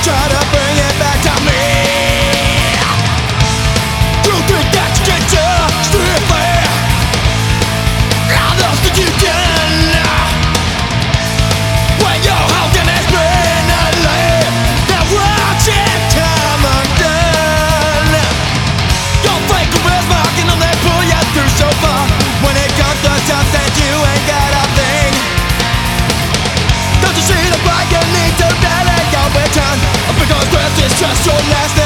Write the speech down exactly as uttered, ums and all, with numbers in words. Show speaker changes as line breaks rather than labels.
try to bring it back to me. You think that you can just strip me all those things you can, when your whole thing has been a lie that watch it come undone. Your fake charisma can only pull you through so far. When it comes to substance, you ain't got a thing. Don't you see the fight? You need to let it go, return, because this is just your last